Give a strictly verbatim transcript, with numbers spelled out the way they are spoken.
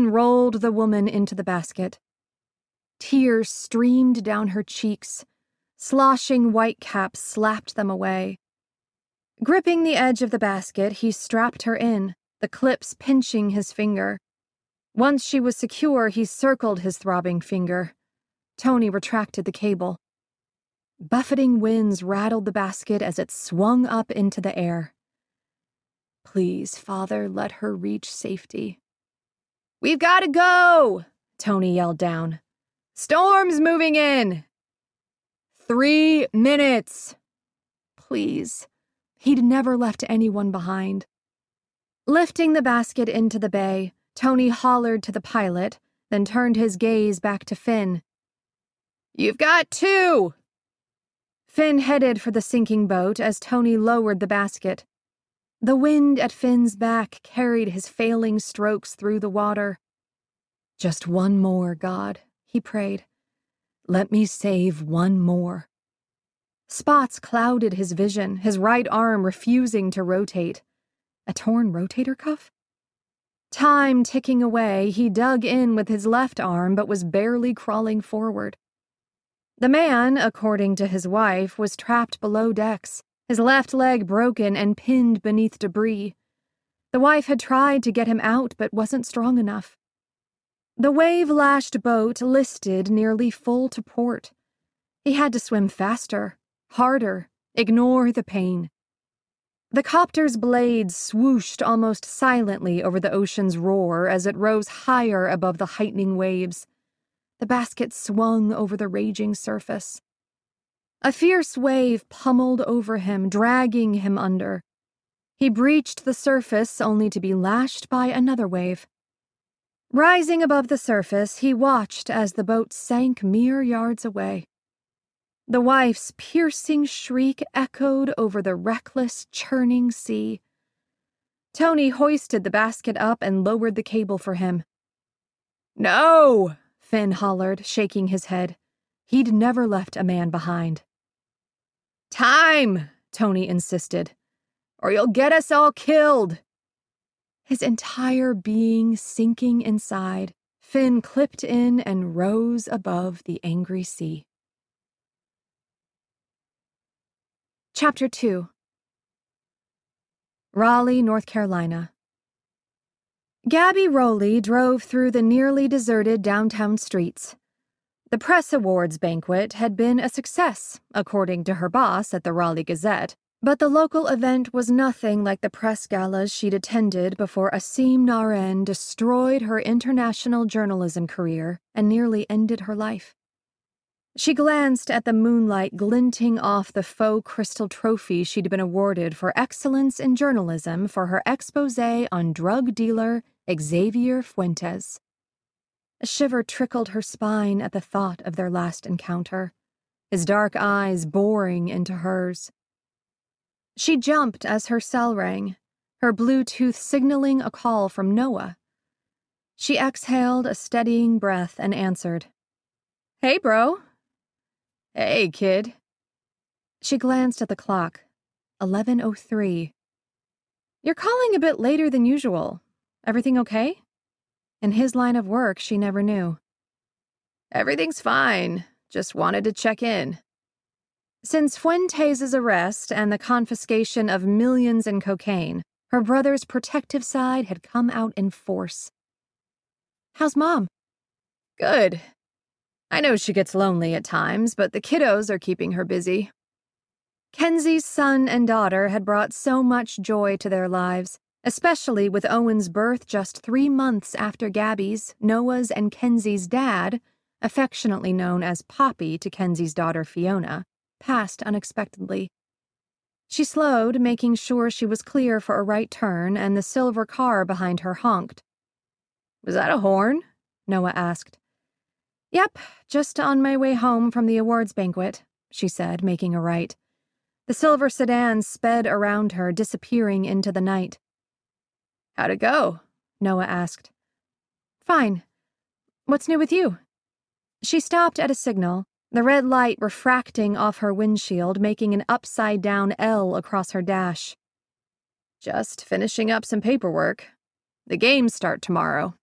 and rolled the woman into the basket. Tears streamed down her cheeks. Sloshing whitecaps slapped them away. Gripping the edge of the basket, he strapped her in, the clips pinching his finger. Once she was secure, he circled his throbbing finger. Tony retracted the cable. Buffeting winds rattled the basket as it swung up into the air. Please, Father, let her reach safety. "We've got to go!" Tony yelled down. "Storm's moving in!" Three minutes! Please. He'd never left anyone behind. Lifting the basket into the bay, Tony hollered to the pilot, then turned his gaze back to Finn. "You've got two!" Finn headed for the sinking boat as Tony lowered the basket. The wind at Finn's back carried his failing strokes through the water. "Just one more, God," he prayed. "Let me save one more." Spots clouded his vision, his right arm refusing to rotate. A torn rotator cuff? Time ticking away, he dug in with his left arm but was barely crawling forward. The man, according to his wife, was trapped below decks, his left leg broken and pinned beneath debris. The wife had tried to get him out but wasn't strong enough. The wave-lashed boat listed nearly full to port. He had to swim faster, harder, ignore the pain. The copter's blades swooshed almost silently over the ocean's roar as it rose higher above the heightening waves. The basket swung over the raging surface. A fierce wave pummeled over him, dragging him under. He breached the surface only to be lashed by another wave. Rising above the surface, he watched as the boat sank mere yards away. The wife's piercing shriek echoed over the reckless, churning sea. Tony hoisted the basket up and lowered the cable for him. "No!" Finn hollered, shaking his head. He'd never left a man behind. "Time!" Tony insisted. "Or you'll get us all killed!" His entire being sinking inside, Finn clipped in and rose above the angry sea. Chapter two. Raleigh, North Carolina. Gabby Rowley drove through the nearly deserted downtown streets. The press awards banquet had been a success, according to her boss at the Raleigh Gazette, but the local event was nothing like the press galas she'd attended before Asim Naren destroyed her international journalism career and nearly ended her life. She glanced at the moonlight glinting off the faux crystal trophy she'd been awarded for excellence in journalism for her exposé on drug dealer Xavier Fuentes. A shiver trickled her spine at the thought of their last encounter, his dark eyes boring into hers. She jumped as her cell rang, her Bluetooth signaling a call from Noah. She exhaled a steadying breath and answered. "Hey, bro." "Hey, kid." She glanced at the clock. eleven oh three. "You're calling a bit later than usual. Everything okay?" In his line of work, she never knew. "Everything's fine. Just wanted to check in." Since Fuentes' arrest and the confiscation of millions in cocaine, her brother's protective side had come out in force. "How's Mom?" "Good. I know she gets lonely at times, but the kiddos are keeping her busy." Kenzie's son and daughter had brought so much joy to their lives, especially with Owen's birth just three months after Gabby's, Noah's, and Kenzie's dad, affectionately known as Poppy to Kenzie's daughter Fiona, passed unexpectedly. She slowed, making sure she was clear for a right turn, and the silver car behind her honked. "Was that a horn?" Noah asked. "Yep, just on my way home from the awards banquet," she said, making a right. The silver sedan sped around her, disappearing into the night. "How'd it go?" Noah asked. "Fine. What's new with you?" She stopped at a signal, the red light refracting off her windshield, making an upside-down L across her dash. "Just finishing up some paperwork. The games start tomorrow."